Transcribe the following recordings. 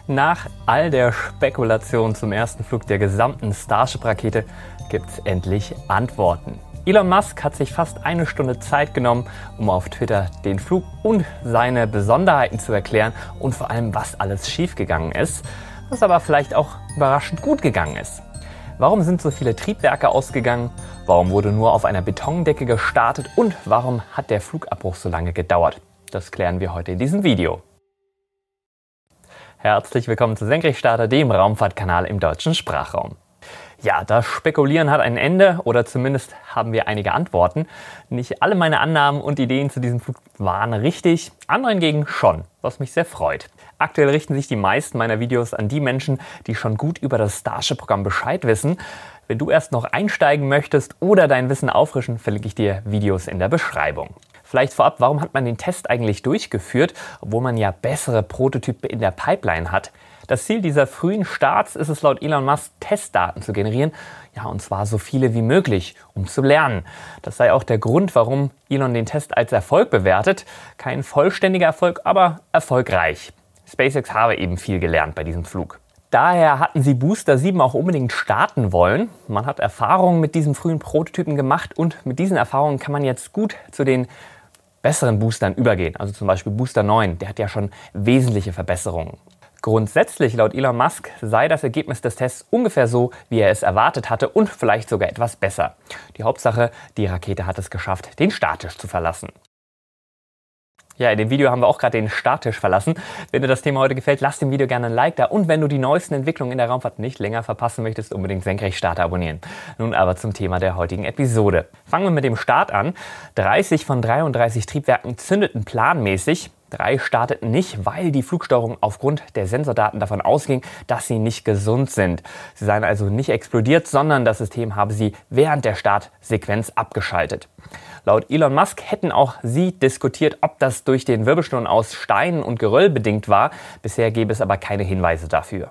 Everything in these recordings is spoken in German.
Nach all der Spekulation zum ersten Flug der gesamten Starship-Rakete gibt es endlich Antworten. Elon Musk hat sich fast eine Stunde Zeit genommen, um auf Twitter den Flug und seine Besonderheiten zu erklären und vor allem, was alles schiefgegangen ist, was aber vielleicht auch überraschend gut gegangen ist. Warum sind so viele Triebwerke ausgegangen? Warum wurde nur auf einer Betondecke gestartet? Und warum hat der Flugabbruch so lange gedauert? Das klären wir heute in diesem Video. Herzlich willkommen zu Senkrechtstarter, dem Raumfahrtkanal im deutschen Sprachraum. Ja, das Spekulieren hat ein Ende oder zumindest haben wir einige Antworten. Nicht alle meine Annahmen und Ideen zu diesem Flug waren richtig, andere hingegen schon, was mich sehr freut. Aktuell richten sich die meisten meiner Videos an die Menschen, die schon gut über das Starship-Programm Bescheid wissen. Wenn du erst noch einsteigen möchtest oder dein Wissen auffrischen, verlinke ich dir Videos in der Beschreibung. Vielleicht vorab, warum hat man den Test eigentlich durchgeführt, obwohl man ja bessere Prototypen in der Pipeline hat? Das Ziel dieser frühen Starts ist es laut Elon Musk, Testdaten zu generieren, ja, und zwar so viele wie möglich, um zu lernen. Das sei auch der Grund, warum Elon den Test als Erfolg bewertet. Kein vollständiger Erfolg, aber erfolgreich. SpaceX habe eben viel gelernt bei diesem Flug. Daher hatten sie Booster 7 auch unbedingt starten wollen. Man hat Erfahrungen mit diesen frühen Prototypen gemacht und mit diesen Erfahrungen kann man jetzt gut zu den besseren Boostern übergehen. Also zum Beispiel Booster 9, der hat ja schon wesentliche Verbesserungen. Grundsätzlich, laut Elon Musk, sei das Ergebnis des Tests ungefähr so, wie er es erwartet hatte und vielleicht sogar etwas besser. Die Hauptsache, die Rakete hat es geschafft, den Starttisch zu verlassen. Ja, in dem Video haben wir auch gerade den Starttisch verlassen. Wenn dir das Thema heute gefällt, lass dem Video gerne ein Like da. Und wenn du die neuesten Entwicklungen in der Raumfahrt nicht länger verpassen möchtest, unbedingt Senkrechtstarter abonnieren. Nun aber zum Thema der heutigen Episode. Fangen wir mit dem Start an. 30 von 33 Triebwerken zündeten planmäßig. 3 starteten nicht, weil die Flugsteuerung aufgrund der Sensordaten davon ausging, dass sie nicht gesund sind. Sie seien also nicht explodiert, sondern das System habe sie während der Startsequenz abgeschaltet. Laut Elon Musk hätten auch sie diskutiert, ob das durch den Wirbelsturm aus Steinen und Geröll bedingt war. Bisher gäbe es aber keine Hinweise dafür.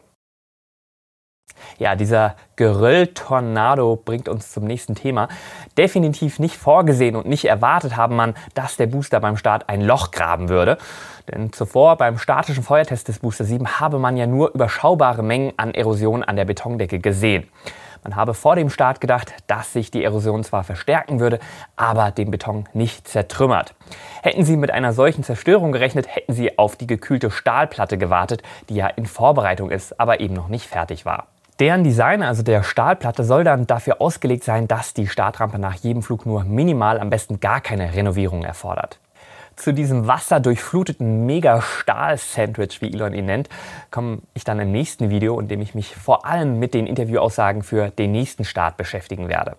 Ja, dieser Gerölltornado bringt uns zum nächsten Thema. Definitiv nicht vorgesehen und nicht erwartet haben man, dass der Booster beim Start ein Loch graben würde. Denn zuvor beim statischen Feuertest des Booster 7 habe man ja nur überschaubare Mengen an Erosion an der Betondecke gesehen. Man habe vor dem Start gedacht, dass sich die Erosion zwar verstärken würde, aber den Beton nicht zertrümmert. Hätten Sie mit einer solchen Zerstörung gerechnet, hätten Sie auf die gekühlte Stahlplatte gewartet, die ja in Vorbereitung ist, aber eben noch nicht fertig war. Deren Design, also der Stahlplatte, soll dann dafür ausgelegt sein, dass die Startrampe nach jedem Flug nur minimal, am besten gar keine Renovierung erfordert. Zu diesem wasserdurchfluteten Mega-Stahl-Sandwich, wie Elon ihn nennt, komme ich dann im nächsten Video, in dem ich mich vor allem mit den Interviewaussagen für den nächsten Start beschäftigen werde.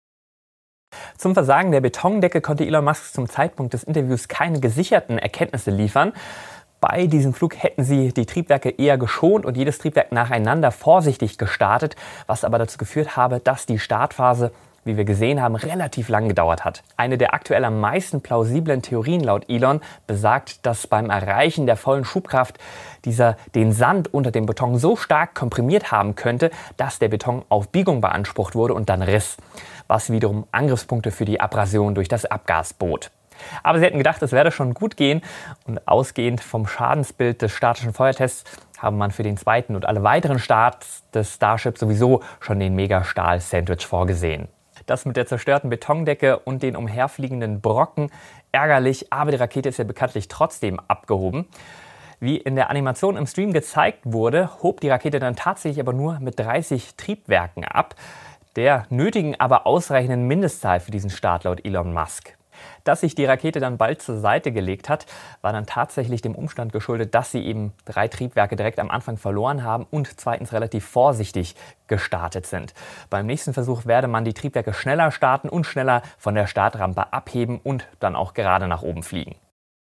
Zum Versagen der Betondecke konnte Elon Musk zum Zeitpunkt des Interviews keine gesicherten Erkenntnisse liefern. Bei diesem Flug hätten sie die Triebwerke eher geschont und jedes Triebwerk nacheinander vorsichtig gestartet, was aber dazu geführt habe, dass die Startphase, wie wir gesehen haben, relativ lang gedauert hat. Eine der aktuell am meisten plausiblen Theorien laut Elon besagt, dass beim Erreichen der vollen Schubkraft dieser den Sand unter dem Beton so stark komprimiert haben könnte, dass der Beton auf Biegung beansprucht wurde und dann riss, was wiederum Angriffspunkte für die Abrasion durch das Abgas bot. Aber sie hätten gedacht, es werde schon gut gehen und ausgehend vom Schadensbild des statischen Feuertests habe man für den zweiten und alle weiteren Starts des Starship sowieso schon den Mega-Stahl-Sandwich vorgesehen. Das mit der zerstörten Betondecke und den umherfliegenden Brocken ärgerlich, aber die Rakete ist ja bekanntlich trotzdem abgehoben. Wie in der Animation im Stream gezeigt wurde, hob die Rakete dann tatsächlich aber nur mit 30 Triebwerken ab, der nötigen, aber ausreichenden Mindestzahl für diesen Start laut Elon Musk. Dass sich die Rakete dann bald zur Seite gelegt hat, war dann tatsächlich dem Umstand geschuldet, dass sie eben 3 Triebwerke direkt am Anfang verloren haben und zweitens relativ vorsichtig gestartet sind. Beim nächsten Versuch werde man die Triebwerke schneller starten und schneller von der Startrampe abheben und dann auch gerade nach oben fliegen.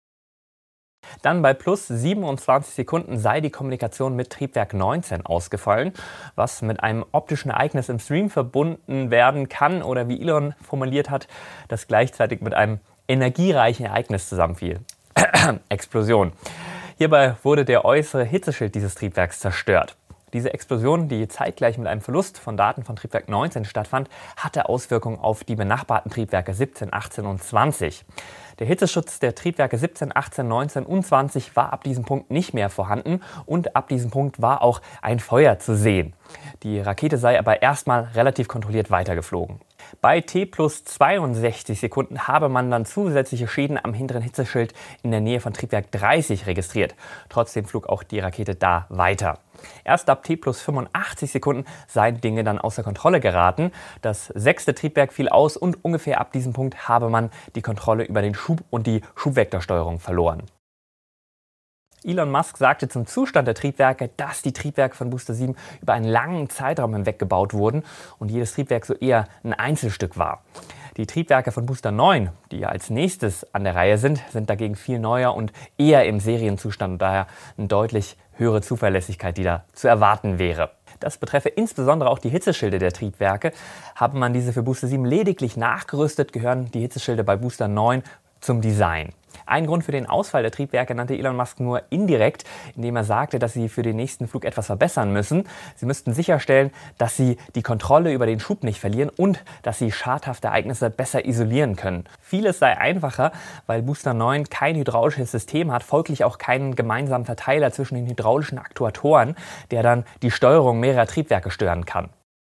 Dann bei plus 27 Sekunden sei die Kommunikation mit Triebwerk 19 ausgefallen, was mit einem optischen Ereignis im Stream verbunden werden kann oder wie Elon formuliert hat, das gleichzeitig mit einem energiereichen Ereignis zusammenfiel. Explosion. Hierbei wurde der äußere Hitzeschild dieses Triebwerks zerstört. Diese Explosion, die zeitgleich mit einem Verlust von Daten von Triebwerk 19 stattfand, hatte Auswirkungen auf die benachbarten Triebwerke 17, 18 und 20. Der Hitzeschutz der Triebwerke 17, 18, 19 und 20 war ab diesem Punkt nicht mehr vorhanden und ab diesem Punkt war auch ein Feuer zu sehen. Die Rakete sei aber erstmal relativ kontrolliert weitergeflogen. Bei T plus 62 Sekunden habe man dann zusätzliche Schäden am hinteren Hitzeschild in der Nähe von Triebwerk 30 registriert. Trotzdem flog auch die Rakete da weiter. Erst ab T plus 85 Sekunden seien Dinge dann außer Kontrolle geraten. Das 6. Triebwerk fiel aus und ungefähr ab diesem Punkt habe man die Kontrolle über den Schub und die Schubvektorsteuerung verloren. Elon Musk sagte zum Zustand der Triebwerke, dass die Triebwerke von Booster 7 über einen langen Zeitraum hinweg gebaut wurden und jedes Triebwerk so eher ein Einzelstück war. Die Triebwerke von Booster 9, die als nächstes an der Reihe sind dagegen viel neuer und eher im Serienzustand und daher eine deutlich höhere Zuverlässigkeit, die da zu erwarten wäre. Das betreffe insbesondere auch die Hitzeschilde der Triebwerke. Habe man diese für Booster 7 lediglich nachgerüstet, gehören die Hitzeschilde bei Booster 9 zum Design. Ein Grund für den Ausfall der Triebwerke nannte Elon Musk nur indirekt, indem er sagte, dass sie für den nächsten Flug etwas verbessern müssen. Sie müssten sicherstellen, dass sie die Kontrolle über den Schub nicht verlieren und dass sie schadhafte Ereignisse besser isolieren können. Vieles sei einfacher, weil Booster 9 kein hydraulisches System hat, folglich auch keinen gemeinsamen Verteiler zwischen den hydraulischen Aktuatoren, der dann die Steuerung mehrerer Triebwerke steuern kann.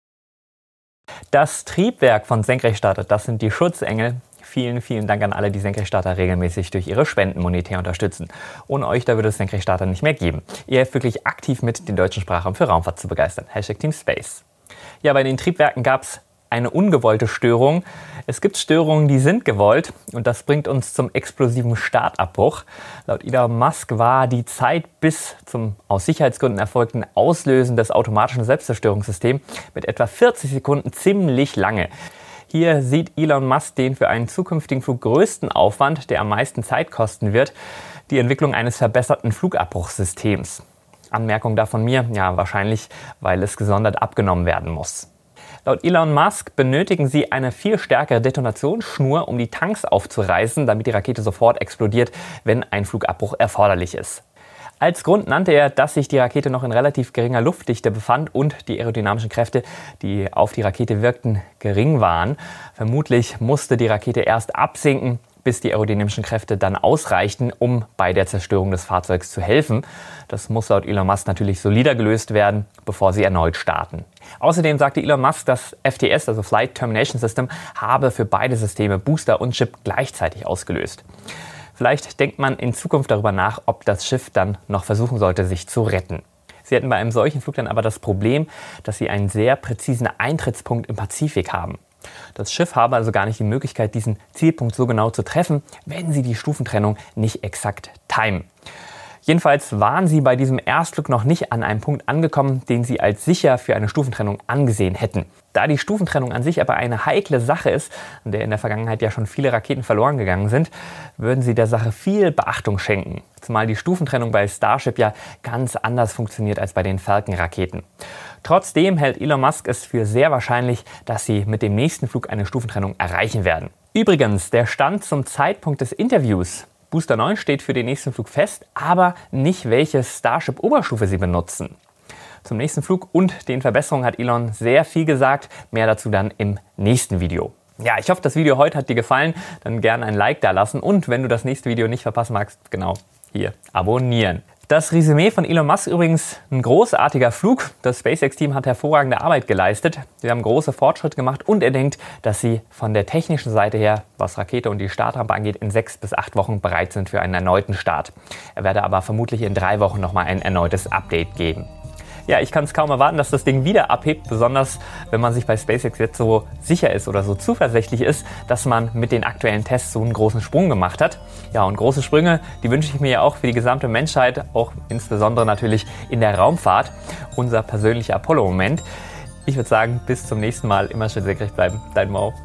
Das Triebwerk von Senkrechtstarter, das sind die Schutzengel. Vielen, vielen Dank an alle, die Senkrechtstarter regelmäßig durch ihre Spenden monetär unterstützen. Ohne euch, da würde es Senkrechtstarter nicht mehr geben. Ihr helft wirklich aktiv mit, den deutschen Sprachraum für Raumfahrt zu begeistern. #TeamSpace. Ja, bei den Triebwerken gab es eine ungewollte Störung. Es gibt Störungen, die sind gewollt und das bringt uns zum explosiven Startabbruch. Laut Elon Musk war die Zeit bis zum aus Sicherheitsgründen erfolgten Auslösen des automatischen Selbstzerstörungssystems mit etwa 40 Sekunden ziemlich lange. Hier sieht Elon Musk den für einen zukünftigen Flug größten Aufwand, der am meisten Zeit kosten wird, die Entwicklung eines verbesserten Flugabbruchsystems. Anmerkung da von mir, ja wahrscheinlich, weil es gesondert abgenommen werden muss. Laut Elon Musk benötigen sie eine viel stärkere Detonationsschnur, um die Tanks aufzureißen, damit die Rakete sofort explodiert, wenn ein Flugabbruch erforderlich ist. Als Grund nannte er, dass sich die Rakete noch in relativ geringer Luftdichte befand und die aerodynamischen Kräfte, die auf die Rakete wirkten, gering waren. Vermutlich musste die Rakete erst absinken, bis die aerodynamischen Kräfte dann ausreichten, um bei der Zerstörung des Fahrzeugs zu helfen. Das muss laut Elon Musk natürlich solider gelöst werden, bevor sie erneut starten. Außerdem sagte Elon Musk, das FTS, also Flight Termination System, habe für beide Systeme Booster und Chip gleichzeitig ausgelöst. Vielleicht denkt man in Zukunft darüber nach, ob das Schiff dann noch versuchen sollte, sich zu retten. Sie hätten bei einem solchen Flug dann aber das Problem, dass sie einen sehr präzisen Eintrittspunkt im Pazifik haben. Das Schiff habe also gar nicht die Möglichkeit, diesen Zielpunkt so genau zu treffen, wenn sie die Stufentrennung nicht exakt timen. Jedenfalls waren sie bei diesem Erstflug noch nicht an einem Punkt angekommen, den sie als sicher für eine Stufentrennung angesehen hätten. Da die Stufentrennung an sich aber eine heikle Sache ist, an der in der Vergangenheit ja schon viele Raketen verloren gegangen sind, würden sie der Sache viel Beachtung schenken. Zumal die Stufentrennung bei Starship ja ganz anders funktioniert als bei den Falcon-Raketen. Trotzdem hält Elon Musk es für sehr wahrscheinlich, dass sie mit dem nächsten Flug eine Stufentrennung erreichen werden. Übrigens, der Stand zum Zeitpunkt des Interviews: Booster 9 steht für den nächsten Flug fest, aber nicht, welche Starship-Oberstufe sie benutzen. Zum nächsten Flug und den Verbesserungen hat Elon sehr viel gesagt. Mehr dazu dann im nächsten Video. Ja, ich hoffe, das Video heute hat dir gefallen. Dann gerne ein Like da lassen und wenn du das nächste Video nicht verpassen magst, genau hier abonnieren. Das Resümee von Elon Musk übrigens: ein großartiger Flug. Das SpaceX-Team hat hervorragende Arbeit geleistet. Sie haben große Fortschritte gemacht und er denkt, dass sie von der technischen Seite her, was Rakete und die Startrampe angeht, in 6 bis 8 Wochen bereit sind für einen erneuten Start. Er werde aber vermutlich in 3 Wochen nochmal ein erneutes Update geben. Ja, ich kann es kaum erwarten, dass das Ding wieder abhebt, besonders wenn man sich bei SpaceX jetzt so sicher ist oder so zuversichtlich ist, dass man mit den aktuellen Tests so einen großen Sprung gemacht hat. Ja, und große Sprünge, die wünsche ich mir ja auch für die gesamte Menschheit, auch insbesondere natürlich in der Raumfahrt, unser persönlicher Apollo-Moment. Ich würde sagen, bis zum nächsten Mal, immer schön senkrecht bleiben, dein Mo.